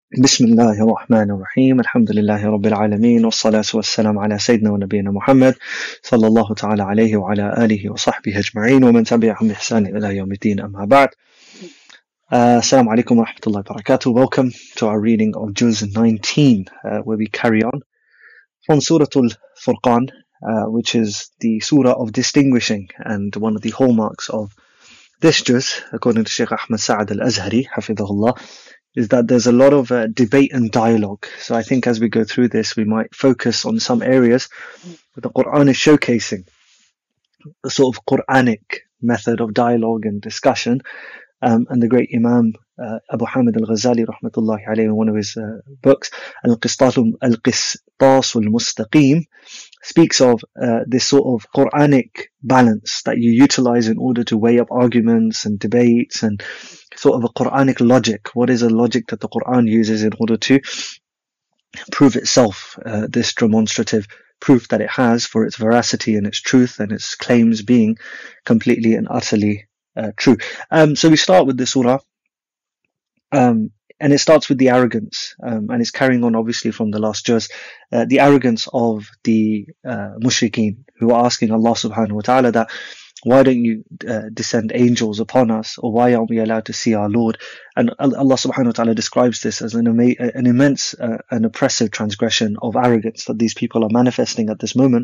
بسم الله الرحمن الرحيم الحمد لله رب العالمين والصلاة والسلام على سيدنا ونبينا محمد صلى الله تعالى عليه وعلى آله وصحبه أجمعين ومن تبعهم بإحسان إلى يوم الدين أما بعد. Assalamu alaikum wa rahmatullahi wa barakatuh. Welcome to our reading of Juz 19 where we carry on from Surah Al-Furqan, which is the surah of distinguishing, and one of the hallmarks of this Juz, according to Shaykh Ahmad Sa'ad Al-Azhari hafidhahullah, is that there's a lot of debate and dialogue. So I think as we go through this, we might focus on some areas where the Quran is showcasing the sort of Quranic method of dialogue and discussion. And the great Imam Abu Hamid al-Ghazali rahmatullahi alayhi, in one of his books, Al-Qistas al-Mustaqim, speaks of this sort of Quranic balance that you utilize in order to weigh up arguments and debates, and sort of a Quranic logic. What is a logic that the Quran uses in order to prove itself, this demonstrative proof that it has for its veracity and its truth and its claims being completely and utterly true. So we start with the surah, and it starts with the arrogance, and it's carrying on obviously from the last juz, the arrogance of the mushrikeen, who are asking Allah subhanahu wa ta'ala that, why don't you descend angels upon us, or why aren't we allowed to see our Lord? And Allah subhanahu wa ta'ala describes this as an immense and oppressive transgression of arrogance that these people are manifesting at this moment.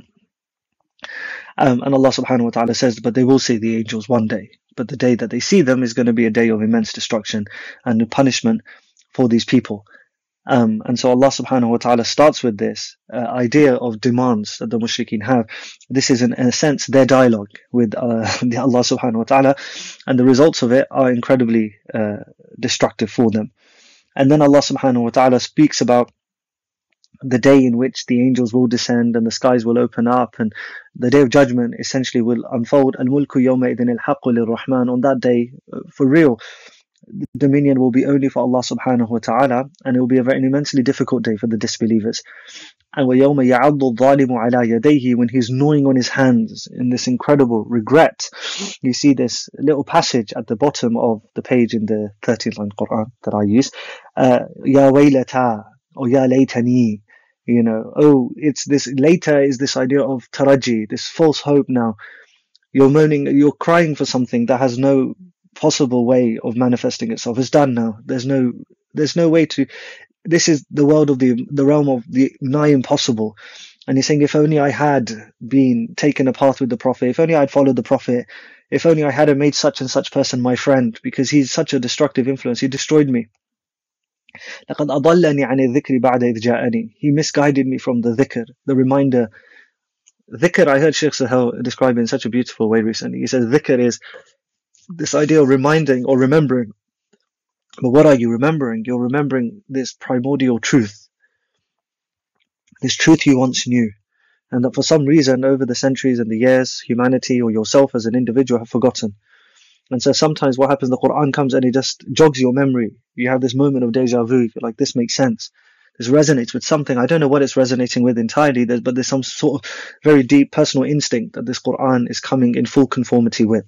And Allah subhanahu wa ta'ala says, but they will see the angels one day. But the day that they see them is going to be a day of immense destruction and punishment for these people. And so Allah subhanahu wa ta'ala starts with this idea of demands that the mushrikeen have. This is in a sense their dialogue with Allah subhanahu wa ta'ala, and the results of it are incredibly destructive for them. And then Allah subhanahu wa ta'ala speaks about the day in which the angels will descend and the skies will open up, and the day of judgment essentially will unfold. Al-mulku yawma idhin al-haqqu lir-Rahman. On that day, for real, the dominion will be only for Allah subhanahu wa ta'ala, and it will be an immensely difficult day for the disbelievers. And وَيَوْمَ يَعَضُّ الظَّالِمُ عَلَى يَدَيْهِ, when he's gnawing on his hands in this incredible regret. You see this little passage at the bottom of the page in the 13th line Quran that I use, Ya waylata, or Ya laytani. You know, oh, it's this later is this idea of taraji, this false hope now. You're moaning, you're crying for something that has no possible way of manifesting itself. It's done now. There's no way to, this is the world of the realm of the nigh impossible. And he's saying, if only I had been taken a path with the Prophet, if only I'd followed the Prophet, if only I hadn't made such and such person my friend, because he's such a destructive influence, he destroyed me. لَقَدْ أَضَلَّنِي عَنِ الذِّكْرِ بَعْدَ إِذْ جَاءَنِي. He misguided me from the dhikr, the reminder. Dhikr, I heard Shaykh Sahel describe it in such a beautiful way recently. He says dhikr is this idea of reminding or remembering. But what are you remembering? You're remembering this primordial truth, this truth you once knew, and that for some reason over the centuries and the years, humanity or yourself as an individual have forgotten. And so sometimes what happens, the Quran comes and it just jogs your memory. You have this moment of deja vu. You're like, this makes sense. This resonates with something. I don't know what it's resonating with entirely, but there's some sort of very deep personal instinct that this Quran is coming in full conformity with.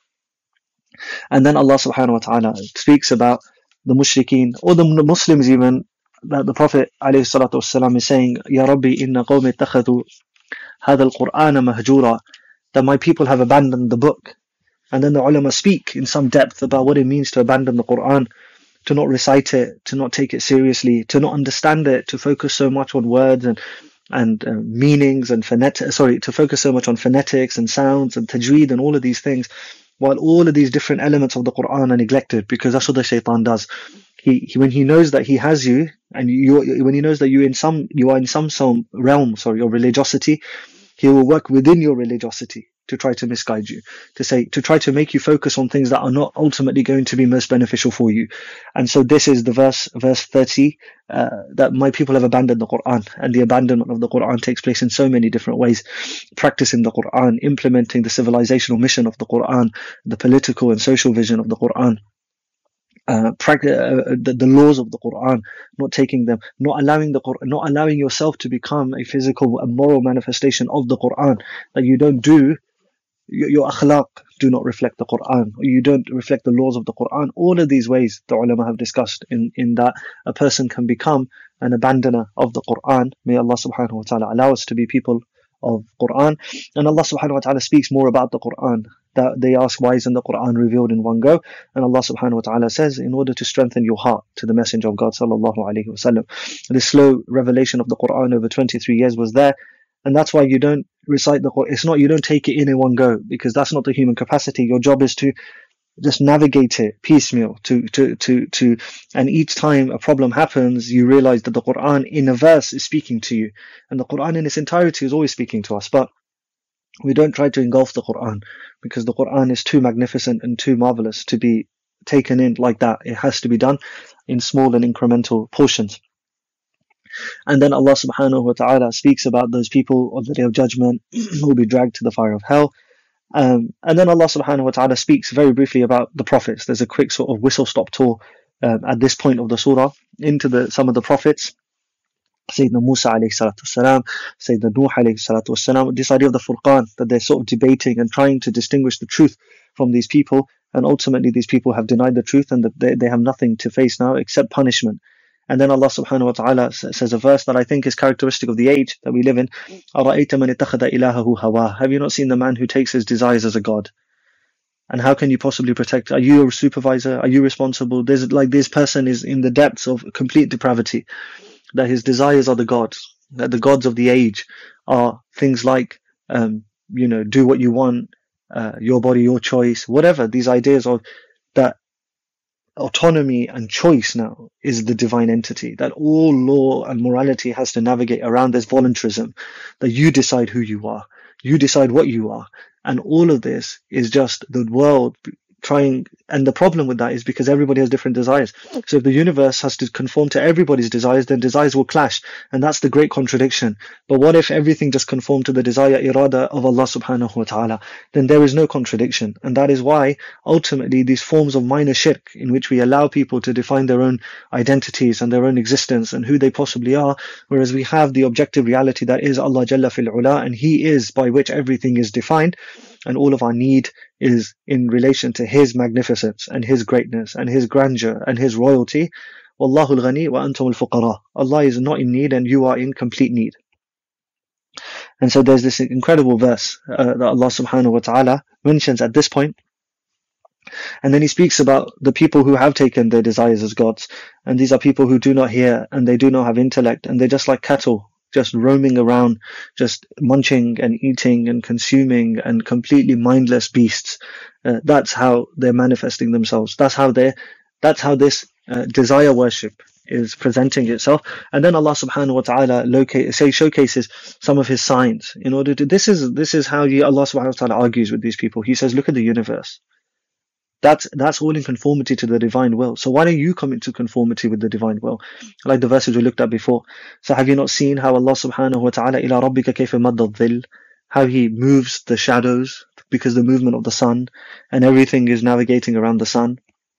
And then Allah subhanahu wa ta'ala speaks about the mushrikeen, or the Muslims even, that the Prophet alayhi salatu wasalam is saying, Ya Rabbi inna qawmi ittakhadhu hadha al-Qur'ana mahjura, that my people have abandoned the book. And then the ulama speak in some depth about what it means to abandon the Quran, to not recite it, to not take it seriously, to not understand it, to focus so much on words and meanings and to focus so much on phonetics and sounds and tajweed and all of these things, while all of these different elements of the Quran are neglected, because that's what the shaitan does. He when he knows that he has you, and when he knows that you are in some realm of religiosity, he will work within your religiosity to try to misguide you, to try to make you focus on things that are not ultimately going to be most beneficial for you. And so this is the verse 30, that my people have abandoned the Quran, and the abandonment of the Quran takes place in so many different ways. Practicing the Quran, implementing the civilizational mission of the Quran, the political and social vision of the Quran, the laws of the Quran, not taking them, not allowing yourself to become a physical and moral manifestation of the Quran, that you don't do your akhlaq, do not reflect the Quran, or you don't reflect the laws of the Quran. All of these ways the ulama have discussed in that a person can become an abandoner of the Quran. May Allah subhanahu wa ta'ala allow us to be people of Quran. And Allah subhanahu wa ta'ala speaks more about the Quran. That they ask, why isn't the Quran revealed in one go? And Allah subhanahu wa ta'ala says, in order to strengthen your heart to the Messenger of God sallallahu alaihi wasallam. The slow revelation of the Quran over 23 years was there. And that's why you don't recite the Quran. It's not, you don't take it in one go, because that's not the human capacity. Your job is to just navigate it piecemeal and each time a problem happens, you realize that the Quran in a verse is speaking to you, and the Quran in its entirety is always speaking to us. But we don't try to engulf the Quran, because the Quran is too magnificent and too marvelous to be taken in like that. It has to be done in small and incremental portions. And then Allah subhanahu wa ta'ala speaks about those people on the Day of Judgment who will be dragged to the fire of hell. And then Allah subhanahu wa ta'ala speaks very briefly about the prophets. There's a quick sort of whistle-stop tour at this point of the surah into some of the prophets. Sayyidina Musa alayhi salatu wassalam, Sayyidina Nuh alayhi salatu wassalam. This idea of the Furqan, that they're sort of debating and trying to distinguish the truth from these people. And ultimately these people have denied the truth, and that they have nothing to face now except punishment. And then Allah subhanahu wa ta'ala says a verse that I think is characteristic of the age that we live in. أَرَأَيْتَ مَنِ اتَّخَذَ إِلَهَهُ هَوَاهُ. Have you not seen the man who takes his desires as a god? And how can you possibly protect? Are you a supervisor? Are you responsible? This person is in the depths of complete depravity, that his desires are the gods, that the gods of the age are things like, do what you want, your body, your choice, whatever. These ideas of that autonomy and choice now is the divine entity, that all law and morality has to navigate around this voluntarism, that you decide who you are, you decide what you are. And all of this is just the world trying, and the problem with that is because everybody has different desires. So if the universe has to conform to everybody's desires, then desires will clash, and that's the great contradiction. But what if everything just conformed to the desire, irada of Allah subhanahu wa ta'ala? Then there is no contradiction. And that is why ultimately these forms of minor shirk, in which we allow people to define their own identities and their own existence and who they possibly are, whereas we have the objective reality that is Allah Jalla fil Ula, and He is by which everything is defined, and all of our need is in relation to His magnificence and His greatness and His grandeur and His royalty. Wallahu al-ghani wa antum al-fuqara. Allah is not in need and you are in complete need. And so there's this incredible verse that Allah subhanahu wa ta'ala mentions at this point. And then He speaks about the people who have taken their desires as gods. And these are people who do not hear and they do not have intellect, and they're just like cattle, just roaming around, just munching and eating and consuming, and completely mindless beasts. That's how they're manifesting themselves. That's how this desire worship is presenting itself. And then Allah subhanahu wa ta'ala showcases some of His signs in order to, this is how Allah subhanahu wa ta'ala argues with these people. He says, look at the universe. That's all in conformity to the divine will. So why don't you come into conformity with the divine will? Like the verses we looked at before. So have you not seen how Allah subhanahu wa ta'ala, ila rabbika kayfa madda dhil, how He moves the shadows, because the movement of the sun, and everything is navigating around the sun,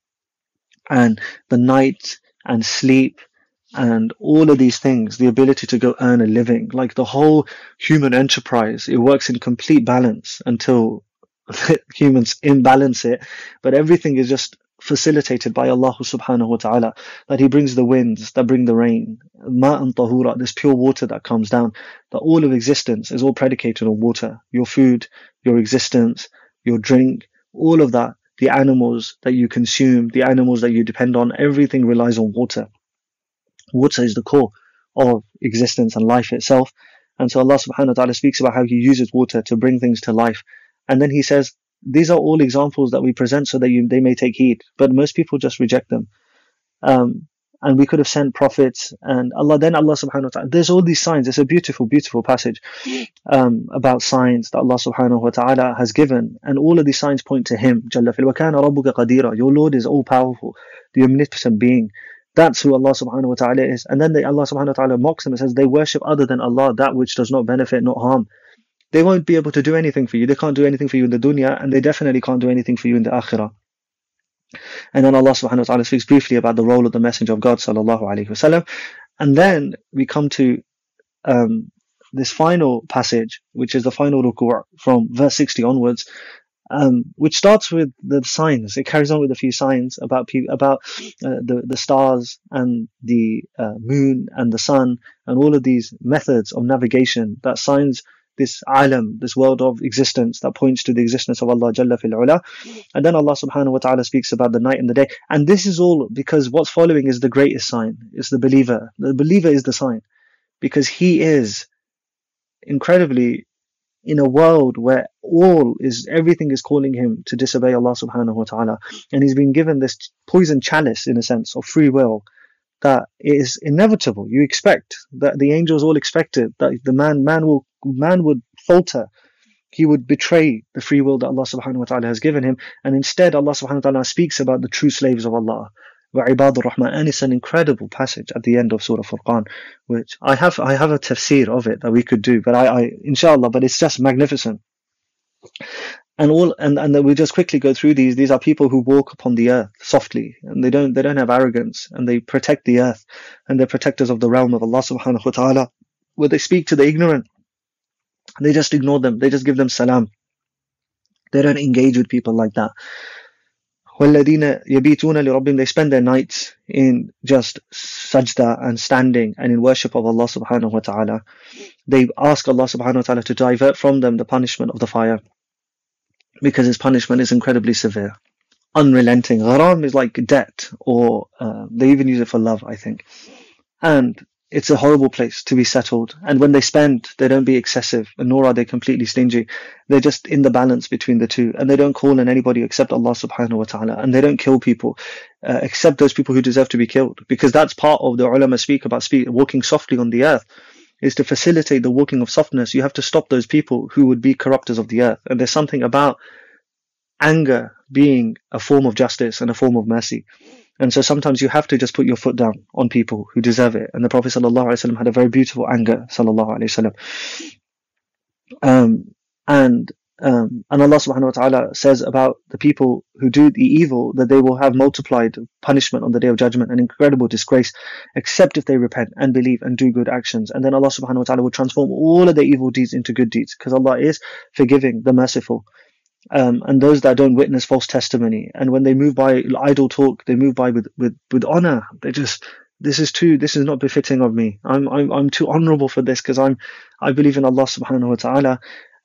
and the night and sleep and all of these things, the ability to go earn a living, like the whole human enterprise, it works in complete balance until humans imbalance it, but everything is just facilitated by Allah subhanahu wa ta'ala, that He brings the winds that bring the rain, ma'an tahura, this pure water that comes down, that all of existence is all predicated on water. Your food, your existence, your drink, all of that, the animals that you consume, the animals that you depend on, everything relies on water. Water is the core of existence and life itself. And so Allah subhanahu wa ta'ala speaks about how He uses water to bring things to life. And then He says, these are all examples that we present so that they may take heed. But most people just reject them. And we could have sent prophets, and Allah subhanahu wa ta'ala, there's all these signs. It's a beautiful, beautiful passage about signs that Allah subhanahu wa ta'ala has given. And all of these signs point to Him. Jalla fil wa kana rabbuka qadira. Your Lord is all powerful, the omnipotent being. That's who Allah subhanahu wa ta'ala is. And then Allah subhanahu wa ta'ala mocks them and says, they worship other than Allah that which does not benefit, not harm. They won't be able to do anything for you. They can't do anything for you in the dunya, and they definitely can't do anything for you in the akhirah. And then Allah subhanahu wa ta'ala speaks briefly about the role of the Messenger of God sallallahu alaihi wasallam. And then we come to this final passage, which is the final ruku' from verse 60 onwards. which starts with the signs. It carries on with a few signs about the stars and the moon and the sun and all of these methods of navigation that signs this alam, this world of existence that points to the existence of Allah Jalla fil Ula. And then Allah subhanahu wa ta'ala speaks about the night and the day. And this is all because what's following is the greatest sign. It's the believer. The believer is the sign because he is incredibly in a world where everything is calling him to disobey Allah subhanahu wa ta'ala. And he's been given this poison chalice in a sense of free will that is inevitable. You expect that the angels all expected that the man would falter. He would betray the free will that Allah subhanahu wa ta'ala has given him. And instead Allah subhanahu wa ta'ala speaks about the true slaves of Allah. وَعِبَادُ الرَّحْمَنِ. And it's an incredible passage at the end of Surah Furqan, which I have a tafsir of it that we could do, but inshallah, but it's just magnificent. And then we just quickly go through these. These are people who walk upon the earth softly, and they don't have arrogance, and they protect the earth, and they're protectors of the realm of Allah subhanahu wa ta'ala. Where they speak to the ignorant, they just ignore them, they just give them salam. They don't engage with people like that. وَالَّذِينَ يَبِيتُونَ لِرَبِّهِمْ. They spend their nights in just sajda and standing and in worship of Allah subhanahu wa ta'ala. They ask Allah subhanahu wa ta'ala to divert from them the punishment of the fire, because his punishment is incredibly severe, unrelenting. Gharam is like debt, or they even use it for love, I think. And it's a horrible place to be settled. And when they spend, they don't be excessive, and nor are they completely stingy. They're just in the balance between the two, and they don't call on anybody except Allah subhanahu wa ta'ala, and they don't kill people except those people who deserve to be killed, because that's part of the ulama speak about walking softly on the earth. Is to facilitate the walking of softness. You have to stop those people who would be corruptors of the earth. And there's something about anger being a form of justice and a form of mercy. And so sometimes you have to just put your foot down on people who deserve it. And the Prophet ﷺ had a very beautiful anger, sallallahu alaihi wasallam. And Allah subhanahu wa ta'ala says about the people who do the evil that they will have multiplied punishment on the day of judgment and incredible disgrace, except if they repent and believe and do good actions. And then Allah subhanahu wa ta'ala will transform all of their evil deeds into good deeds, because Allah is forgiving, the merciful. And those that don't witness false testimony, and when they move by idle talk, they move by with honor. This is not befitting of me. I'm too honorable for this, because I believe in Allah subhanahu wa ta'ala.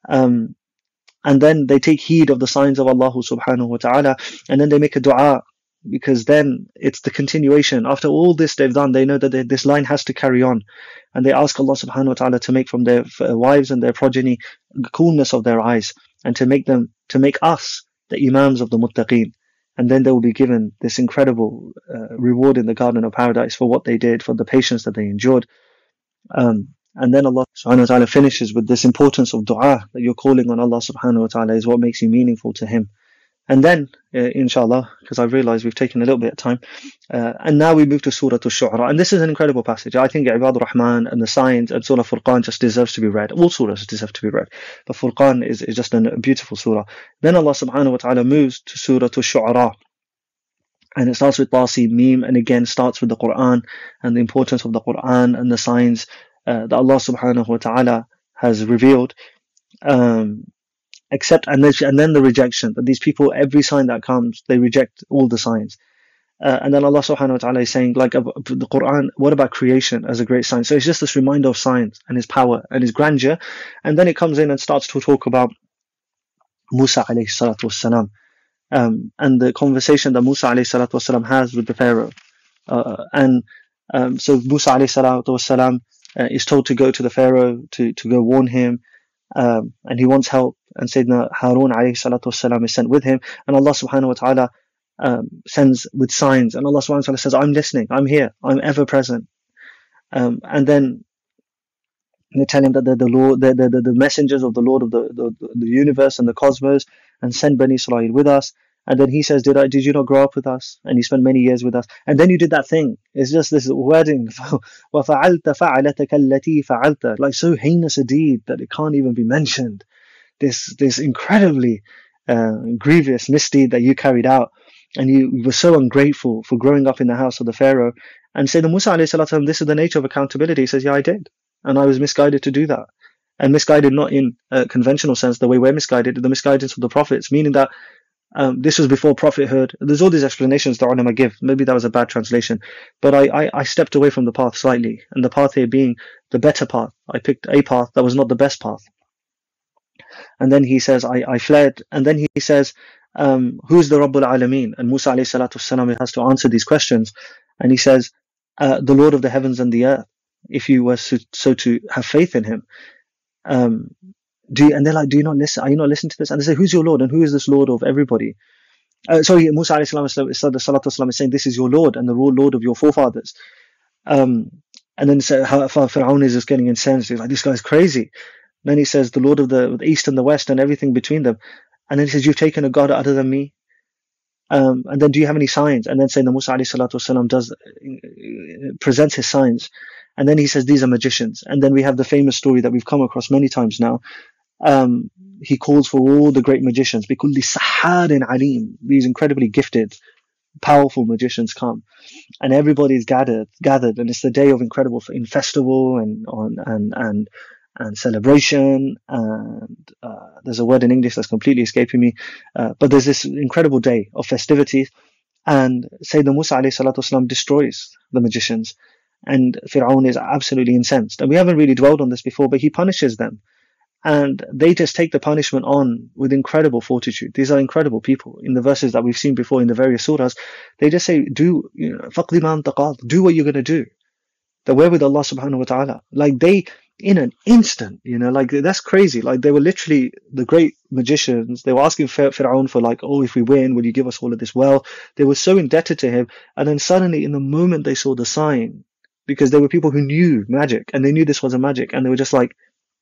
And then they take heed of the signs of Allah subhanahu wa ta'ala, and then they make a dua, because then it's the continuation. After all this they've done, they know that this line has to carry on, and they ask Allah subhanahu wa ta'ala to make from their wives and their progeny the coolness of their eyes, and to make us the imams of the muttaqeen. And then they will be given this incredible reward in the garden of paradise for what they did, for the patience that they endured. And then Allah subhanahu wa ta'ala finishes with this importance of dua, that you're calling on Allah subhanahu wa ta'ala is what makes you meaningful to him. And then, inshallah, because I've realized we've taken a little bit of time, and now we move to Surah Al-Shu'ara. And this is an incredible passage. I think Ibadur Rahman and the signs and Surah Furqan just deserves to be read. All surahs deserve to be read, but Furqan is just a beautiful surah. Then Allah subhanahu wa ta'ala moves to Surah Al-Shu'ara. And it starts with Tasin Mim, and again starts with the Quran and the importance of the Quran and the signs that Allah subhanahu wa ta'ala has revealed, and then the rejection, that these people, every sign that comes, they reject all the signs. And then Allah subhanahu wa ta'ala is saying, like the Quran, what about creation as a great sign? So it's just this reminder of signs and his power and his grandeur. And then it comes in and starts to talk about Musa alayhi salatu wassalam, and the conversation that Musa alayhi salatu wassalam has with the Pharaoh. So Musa alayhi salatu wassalam is told to go to the Pharaoh to go warn him, and he wants help, and Sayyidina Harun alayhi salatu wasalam is sent with him, and Allah subhanahu wa ta'ala sends with signs, and Allah subhanahu wa ta'ala says, I'm listening, I'm here, I'm ever present. And then they tell him that they're the messengers of the Lord of the universe and the cosmos, and send Bani Israel with us. And then he says, did you not grow up with us? And you spent many years with us. And then you did that thing. It's just this wording. وَفَعَلْتَ فَعَلَتَكَ الَّتِي فَعَلْتَ. Like so heinous a deed that it can't even be mentioned. This incredibly grievous misdeed that you carried out. And you were so ungrateful for growing up in the house of the Pharaoh. And Sayyidina Musa alayhi salatu, this is the nature of accountability. He says, yeah, I did. And I was misguided to do that. and misguided not in a conventional sense, the way we're misguided, the misguidance of the prophets, meaning that this was before prophethood. There's all these explanations that ulama give. Maybe that was a bad translation, but I stepped away from the path slightly, and the path here being the better path. I picked a path that was not the best path. And then he says, I fled. And then he says, who's the Rabbul Alameen? And Musa alayhi salatu wasalam has to answer these questions. And he says, the Lord of the heavens and the earth, if you were so to have faith in him. And they're like, do you not listen? Are you not listening to this? And they say, who's your Lord? And who is this Lord of everybody? Musa alayhi salatu wasalam is saying, this is your Lord and the Lord of your forefathers. And then Fir'aun is just getting incensed. He's like, this guy's crazy. Then he says, the Lord of the East and the West and everything between them. And then he says, you've taken a God other than me. And then do you have any signs? And then Sayyidina Musa alayhi salatu wasalam presents his signs. And then he says, these are magicians. And then we have the famous story that we've come across many times now. He calls for all the great magicians. بِكُلِّ سَحَّارٍ عَلِيمٍ. These incredibly gifted, powerful magicians come. And everybody's gathered. And it's the day of incredible festival and celebration, and there's a word in English that's completely escaping me, but there's this incredible day of festivities, and Sayyidina Musa alayhi salatu wasalam destroys the magicians, and Fir'aun is absolutely incensed. And we haven't really dwelled on this before, but he punishes them, and they just take the punishment on with incredible fortitude. These are incredible people. In the verses that we've seen before in the various surahs, they just say, do what you're going to do. They're with Allah subhanahu wa ta'ala. Like they, in an instant, like that's crazy. Like they were literally the great magicians. They were asking Fir'aun for like, oh, if we win, will you give us all of this wealth? They were so indebted to him. And then suddenly in the moment they saw the sign, because there were people who knew magic and they knew this was a magic, and they were just like,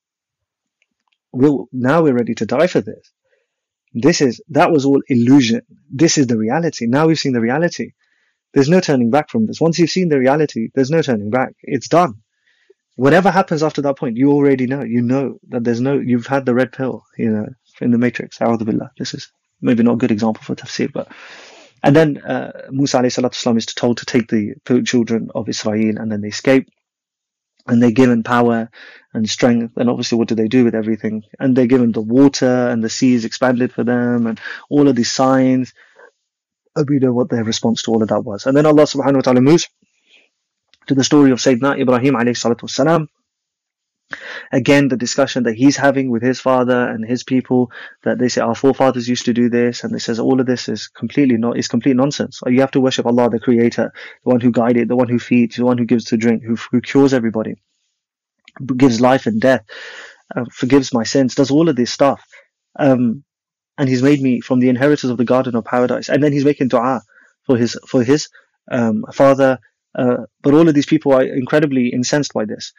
now we're ready to die for this. That was all illusion. This is the reality. Now we've seen the reality. There's no turning back from this. Once you've seen the reality, there's no turning back. It's done. Whatever happens after that point, you already know. You know that you've had the red pill, in the Matrix. A'udhu billah. This is maybe not a good example for tafsir, but. And then Musa alayhi salatu wasalam is told to take the children of Israel, and then they escape. And they're given power and strength. And obviously, what do they do with everything? And they're given the water, and the sea is expanded for them, and all of these signs. We know what their response to all of that was. And then Allah subhanahu wa ta'ala moves to the story of Sayyidina Ibrahim alayhi salatu wasalam. Again, the discussion that he's having with his father and his people, that they say our forefathers used to do this, and they says all of this is complete nonsense. You have to worship Allah, the creator, the one who guided, the one who feeds, the one who gives to drink, who cures everybody, gives life and death, forgives my sins, does all of this stuff. And he's made me from the inheritors of the garden of paradise. And then he's making dua for his father. But all of these people are incredibly incensed by this.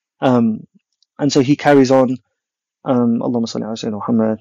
And so he carries on. Allahumma salli ala Sayyidina Muhammad.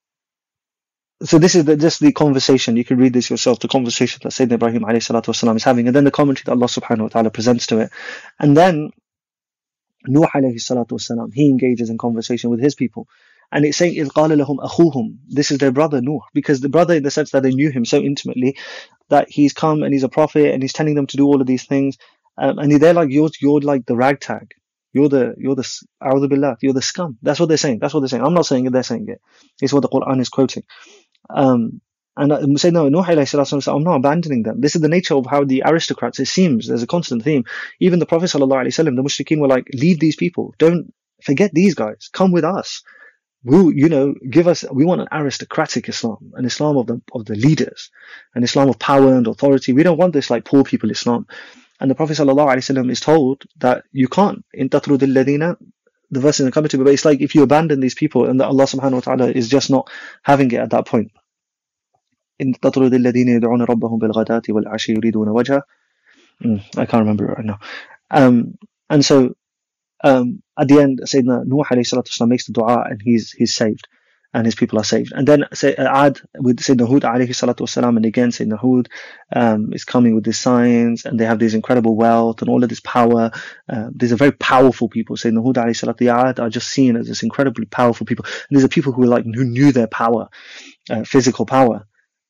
So this is just the conversation. You can read this yourself. The conversation that Sayyidina Ibrahim alayhi salatu wasalam is having, and then the commentary that Allah subhanahu wa ta'ala presents to it. And then Nuh alayhi salatu wasalam, he engages in conversation with his people. And it's saying, إِذْ قَالَ لَهُمْ أَخُوهُمْ. This is their brother Nuh, because the brother, in the sense that they knew him so intimately, that he's come and he's a prophet and he's telling them to do all of these things. And they're like, you're like the ragtag. You're the a'udhu billah, you're the scum. That's what they're saying. I'm not saying it, they're saying it. It's what the Quran is quoting. And say, no, Nuh alayhi salatu wasalam, I'm not abandoning them. This is the nature of how the aristocrats, it seems, there's a constant theme. Even the Prophet sallallahu alaihi wasallam, the mushrikeen were like, leave these people. Don't forget these guys. Come with us. We want an aristocratic Islam, an Islam of the leaders, an Islam of power and authority. We don't want this like poor people Islam. And the Prophet ﷺ is told that you can't. In tatrud alladhina, the verse isn't coming to me, but it's like if you abandon these people, and that Allah subhanahu wa ta'ala is just not having it at that point. In tatrud alladhina yad'una rabbahum bil ghadati wal ashi yuriduna wajha. I can't remember it right now. And so at the end, Sayyidina Nuh alayhi salatu wasalam makes the dua, and he's saved, and his people are saved. And then Ad with Sayyidina Hud alayhi salatu wasalam, and again Sayyidina Hud is coming with these signs, and they have this incredible wealth and all of this power. These are very powerful people. Sayyidina Hud alayhi salatu, the Ad are just seen as this incredibly powerful people. And these are people who knew their power, physical power.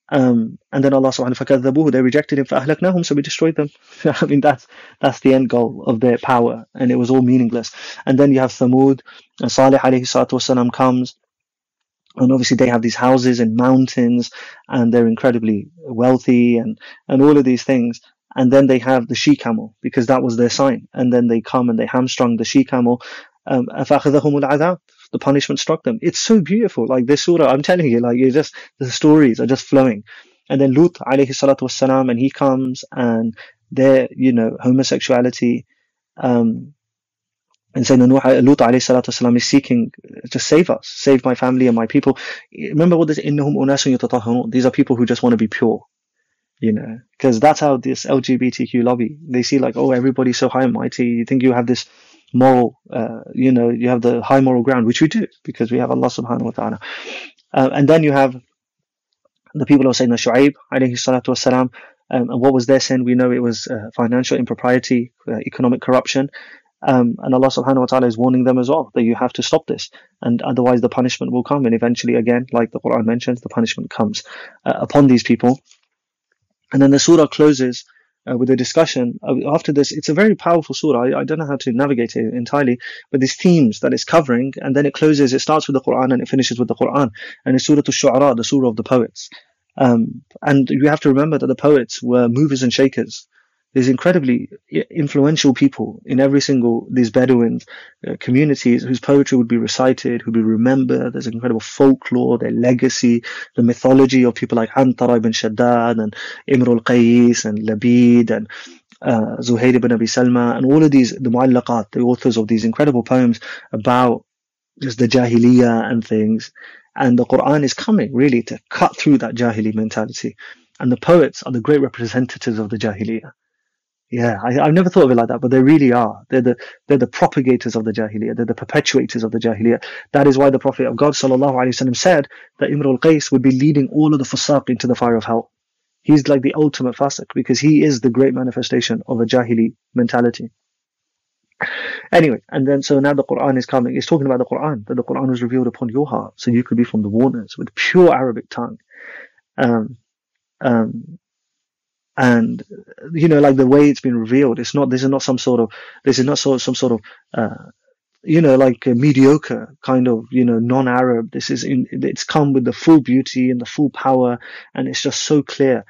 And then Allah subhanahu wa ta'ala فَكَذَّبُوهُ, they rejected him, فَأَهْلَكْنَاهُم, so we destroyed them. I mean, that's the end goal of their power, and it was all meaningless. And then you have Thamud, and Salih alayhi salatu wasalam comes, and obviously they have these houses in mountains, and they're incredibly wealthy, and all of these things. And then they have the she-camel, because that was their sign. And then they come and they hamstrung the she-camel. فَأَخَذَهُمُ الْعَذَابُ, the punishment struck them. It's so beautiful. Like this surah, I'm telling you, like it's just, the stories are just flowing. And then Lut alayhi salatu wassalam, and he comes, and their, homosexuality, and Sayyidina Lut alayhi salatu wassalam is seeking, just save us, save my family and my people. Remember what this, إِنَّهُمْ أُنَاسٌ يَتَطَهَّرُونَ, these are people who just want to be pure. Because that's how this LGBTQ lobby, they see like, oh, everybody's so high and mighty. You think you have this moral, you have the high moral ground, which we do, because we have Allah subhanahu wa ta'ala. And then you have the people of Sayyidina Shu'aib alayhi salatu wassalam. And what was their sin? We know it was financial impropriety, economic corruption. And Allah subhanahu wa ta'ala is warning them as well, that you have to stop this, and otherwise the punishment will come. And eventually, again, like the Quran mentions, the punishment comes upon these people. And then the surah closes with a discussion. After this, it's a very powerful surah. I don't know how to navigate it entirely, but these themes that it's covering, and then it closes, it starts with the Quran and it finishes with the Quran. And it's Surah Al-Shu'ara, the surah of the poets. And you have to remember that the poets were movers and shakers. There's incredibly influential people in every single, these Bedouin communities whose poetry would be recited, who'd be remembered. There's incredible folklore, their legacy, the mythology of people like Antara ibn Shaddad and Imrul Qais and Labid and Zuhair ibn Abi Salma, and all of these, the Mu'allaqat, the authors of these incredible poems about just the Jahiliyyah and things. And the Quran is coming really to cut through that Jahili mentality. And the poets are the great representatives of the Jahiliyyah. Yeah, I've never thought of it like that, but they really are. They're the propagators of the Jahiliyyah. They're the perpetuators of the Jahiliyyah. That is why the Prophet of God sallallahu alaihi wasallam said that Imrul Qais would be leading all of the fusaq into the fire of hell. He's like the ultimate fasiq, because he is the great manifestation of a Jahili mentality. Anyway, and then so now the Quran is coming. It's talking about the Quran, that the Quran was revealed upon your heart, so you could be from the waters with pure Arabic tongue. And like the way it's been revealed, this is not some sort of like a mediocre kind of non-Arab. It's come with the full beauty and the full power, and it's just so clear.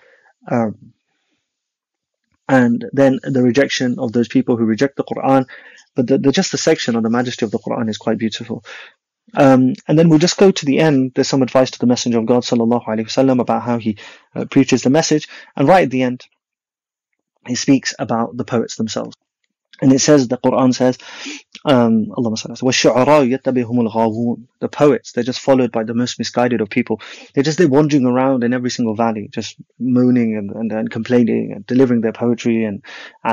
And then the rejection of those people who reject the Quran, but just the section on the majesty of the Quran is quite beautiful. And then we'll just go to the end. There's some advice to the Messenger of God sallallahu alaihi wasallam about how he preaches the message, and right at the end he speaks about the poets themselves. And it says, the Quran says, the poets, they're just followed by the most misguided of people. They're wandering around in every single valley, just moaning and complaining and delivering their poetry, and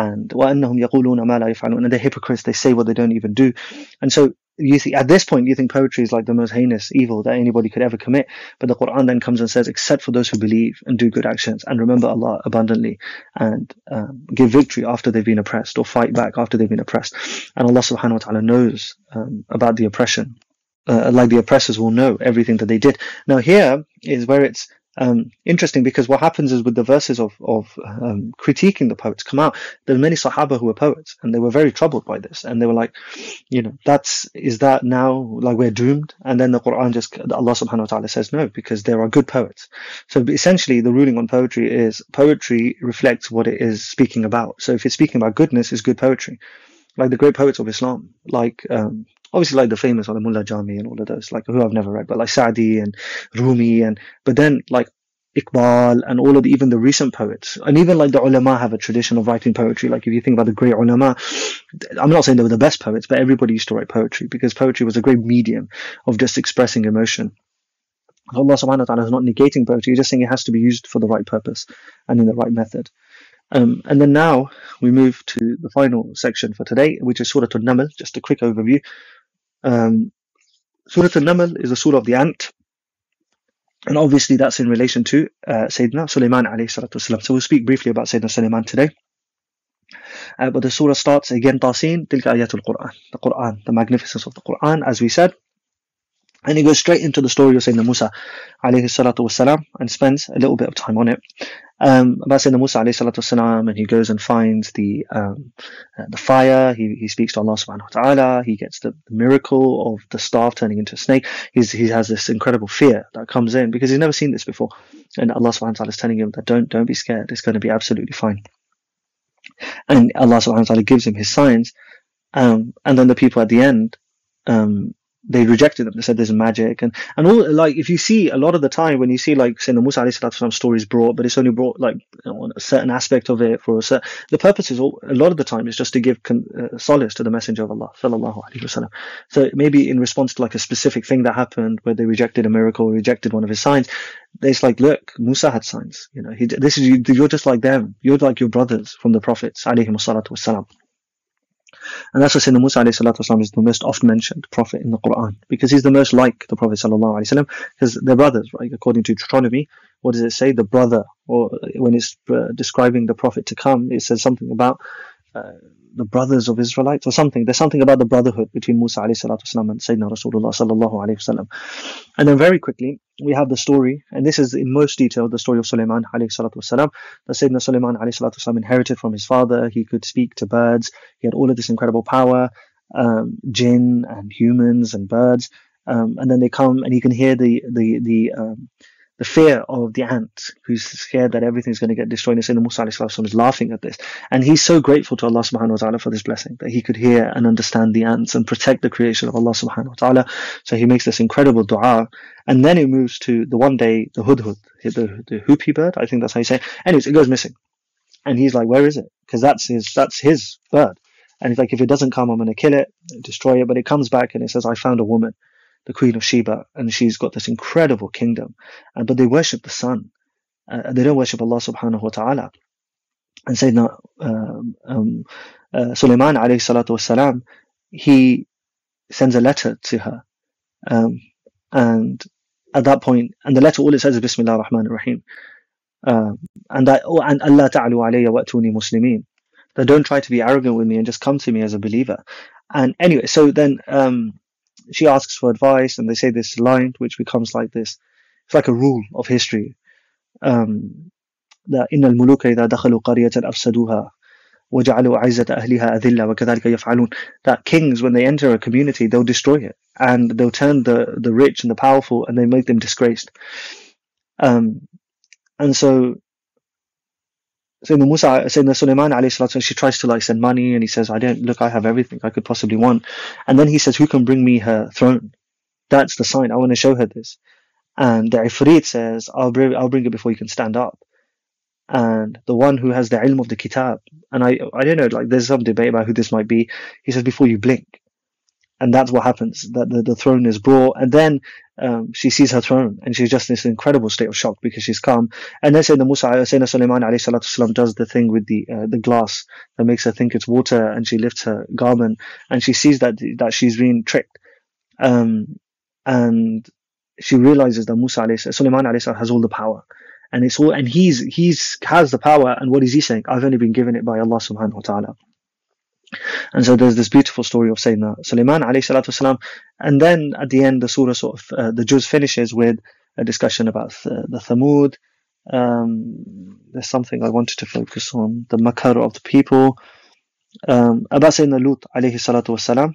they're hypocrites. They say what they don't even do. And so you think, at this point, you think poetry is like the most heinous evil that anybody could ever commit. But the Quran then comes and says, except for those who believe and do good actions and remember Allah abundantly, and give victory after they've been oppressed, or fight back after they've been oppressed. And Allah subhanahu wa ta'ala knows about the oppression. Like the oppressors will know everything that they did. Now here is where it's interesting, because what happens is with the verses of critiquing the poets come out, there's many Sahaba who were poets, and they were very troubled by this, and they were like, is that now like we're doomed? And then the Quran Allah subhanahu wa ta'ala says no, because there are good poets. So essentially the ruling on poetry is, poetry reflects what it is speaking about. So if it's speaking about goodness, it's good poetry. Like the great poets of Islam, like obviously like the famous, like Mullah Jami and all of those, like who I've never read, but like Sa'di and Rumi, but then like Iqbal and all of even the recent poets, and even like the ulama have a tradition of writing poetry. Like if you think about the great ulama, I'm not saying they were the best poets, but everybody used to write poetry, because poetry was a great medium of just expressing emotion. Allah subhanahu wa ta'ala is not negating poetry, he's just saying it has to be used for the right purpose and in the right method. And then now we move to the final section for today, which is Surah An-Naml. Just a quick overview. Surah An-Naml is a surah of the ant, and obviously that's in relation to Sayyidina Sulaiman alayhi salatu wasalam. So we'll speak briefly about Sayyidina Sulaiman today. But the surah starts again, Tasin, Tilka Ayatul Quran, the Quran, the magnificence of the Quran, as we said. And he goes straight into the story of Sayyidina Musa alayhi salatu wasalam and spends a little bit of time on it. About Sayyidina Musa alayhi salatu wasalam, and he goes and finds the fire. He speaks to Allah subhanahu wa ta'ala. He gets the miracle of the staff turning into a snake. He has this incredible fear that comes in because he's never seen this before. And Allah subhanahu wa ta'ala is telling him that don't be scared. It's going to be absolutely fine. And Allah subhanahu wa ta'ala gives him his signs. And then the people at the end, they rejected them. They said there's magic and all. Like if you see a lot of the time when you see like saying the Musa alayhi salatu wasalam stories brought, but it's only brought like on a certain aspect of it for a certain. The purpose is a lot of the time is just to give solace to the Messenger of Allah sallallahu alaihi wasallam. So maybe in response to like a specific thing that happened where they rejected a miracle, rejected one of his signs, it's like, look, Musa had signs. You know, this is you're just like them. You're like your brothers from the prophets alayhi salatu wasalam. And that's why Sayyidina Musa alayhi salatu wasalam is the most often mentioned prophet in the Quran, because he's the most like the Prophet sallallahu alaihi wasallam, because they're brothers, right? According to Deuteronomy, what does it say? The brother, or when it's describing the prophet to come, it says something about the brothers of Israelites or something. There's something about the brotherhood between Musa alayhi salatu wasalam and Sayyidina Rasulullah sallallahu alaihi wasallam. And then very quickly, we have the story, and this is in most detail the story of Sulaiman alayhi salatu wasalam, that Sayyidina Sulaiman alayhi salatu wasalam inherited from his father. He could speak to birds. He had all of this incredible power, jinn and humans and birds. And then they come and he can hear the fear of the ant, who's scared that everything's going to get destroyed. And Sayyidina Musa alayhi salatu wasalam is laughing at this. And he's so grateful to Allah subhanahu wa ta'ala for this blessing, that he could hear and understand the ants and protect the creation of Allah subhanahu wa ta'ala. So he makes this incredible dua. And then it moves to the one day, the hudhud, the hoopy bird, I think that's how you say it. Anyways, it goes missing. And he's like, where is it? Because that's his bird. And he's like, if it doesn't come, I'm going to kill it, destroy it. But it comes back and it says, I found a woman, the Queen of Sheba, and she's got this incredible kingdom. But they worship the sun. They don't worship Allah subhanahu wa ta'ala. And Sayyidina Sulaiman alayhi salatu wasalam, he sends a letter to her. And at that point, and the letter, all it says is Bismillah ar-Rahman ar-Rahim. And Allah ta'alu alayya wa'tuni muslimin. That don't try to be arrogant with me and just come to me as a believer. And anyway, so then she asks for advice, and they say this line, which becomes like this. It's like a rule of history. That إن الملوك إذا دخلوا قرية أفسدوها وجعلوا عزة أهلها أذلة وكذلك يفعلون. That kings, when they enter a community, they'll destroy it, and they'll turn the rich and the powerful, and they make them disgraced. And so Sayyidina Sulaiman alayhi salatu, she tries to like send money, and he says, I have everything I could possibly want. And then he says, who can bring me her throne? That's the sign. I want to show her this. And the Ifrit says, I'll bring it before you can stand up. And the one who has the ilm of the kitab, and I don't know, like there's some debate about who this might be, he says, before you blink. And that's what happens, that the throne is brought, and then she sees her throne, and she's just in this incredible state of shock because she's calm. And then Sayyidina Sulaiman alayhi salatu wasalam does the thing with the glass that makes her think it's water, and she lifts her garment, and she sees that she's been tricked. And she realizes that Sulaiman alayhi salam has all the power. And it's all, and he's has the power, and what is he saying? I've only been given it by Allah subhanahu wa ta'ala. And so there's this beautiful story of Sayyidina Sulaiman alayhi salatu wasalam. And then at the end, the surah the juz finishes with a discussion about the Thamud. There's something I wanted to focus on, the makar of the people. About Sayyidina Lut alayhi salatu wasalam.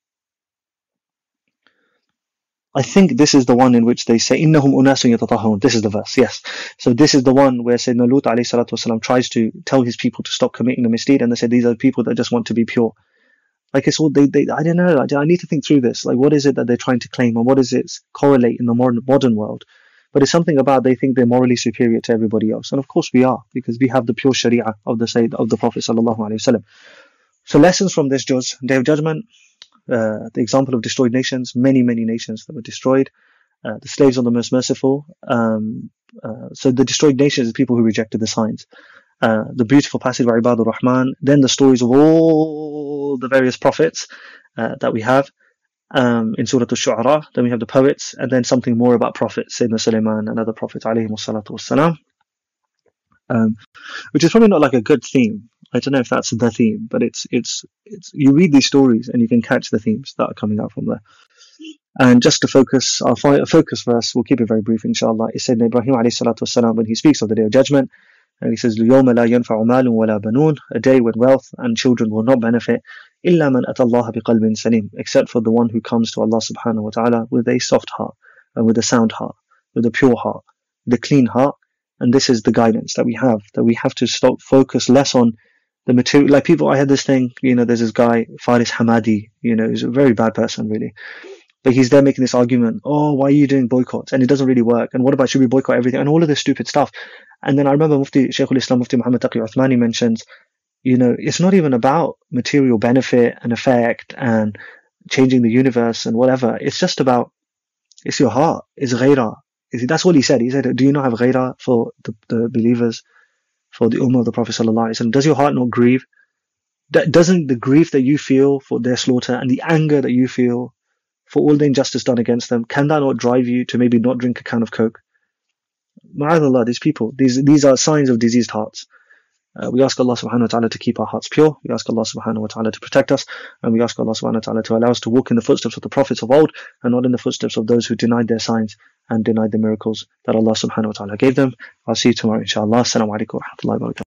I think this is the one in which they say, إِنَّهُمْ أُنَاسٌ يَتَطَهَّرُونَ. This is the verse, yes. So this is the one where Sayyidina Lut alayhi salatu wasalam tries to tell his people to stop committing the misdeed, and they say these are people that just want to be pure. Like it's all, I don't know, I need to think through this. Like what is it that they're trying to claim, and what does it correlate in the modern world? But it's something about they think they're morally superior to everybody else. And of course we are, because we have the pure sharia of the Prophet sallallahu alaihi wasallam. So lessons from this juz, Day of Judgment, the example of destroyed nations, many nations that were destroyed. The slaves are the most merciful. So the destroyed nations are people who rejected the signs. The beautiful passage of Ibadur Rahman. Then the stories of all the various prophets that we have in Surah Al-Shu'ara. Then we have the poets, and then something more about prophets, Sayyidina Sulaiman and other prophets, alayhi salatu wassalam. Which is probably not like a good theme. I don't know if that's the theme, but it's you read these stories and you can catch the themes that are coming out from there. And just to focus, our focus verse, we'll keep it very brief, inshallah. It said Ibrahim alayhi salatu wasalam, when he speaks of the day of judgment, and he says, يَوْمَ لَا يَنْفَعُ مَالٌ وَلَا بَنُونَ, a day when wealth and children will not benefit, إِلَّا مَنْ أَتَى اللَّهَ بِقَلْبٍ سَلِيمٍ, except for the one who comes to Allah subhanahu wa ta'ala with a soft heart, and with a sound heart, with a pure heart, with a clean heart. And this is the guidance that we have to stop, focus less on the material. Like people, I had this thing, there's this guy, Faris Hamadi, he's a very bad person, really. But he's there making this argument, oh, why are you doing boycotts? And it doesn't really work. And what about, should we boycott everything? And all of this stupid stuff. And then I remember Shaykh al-Islam Mufti Muhammad Taqi Uthmani mentions, it's not even about material benefit and effect and changing the universe and whatever. It's just about, it's your heart, it's ghairah. That's what he said. He said, do you not have ghairah for the believers, for the ummah of the Prophet sallallahu alaihi wasallam? Does your heart not grieve? Doesn't the grief that you feel for their slaughter and the anger that you feel for all the injustice done against them, can that not drive you to maybe not drink a can of Coke? Ma'adallah, these people, these are signs of diseased hearts. We ask Allah subhanahu wa ta'ala to keep our hearts pure. We ask Allah subhanahu wa ta'ala to protect us. And we ask Allah subhanahu wa ta'ala to allow us to walk in the footsteps of the prophets of old and not in the footsteps of those who denied their signs and denied the miracles that Allah subhanahu wa ta'ala gave them. I'll see you tomorrow, inshallah. Assalamu alaikum wa rahmatullahi wa barakatuh.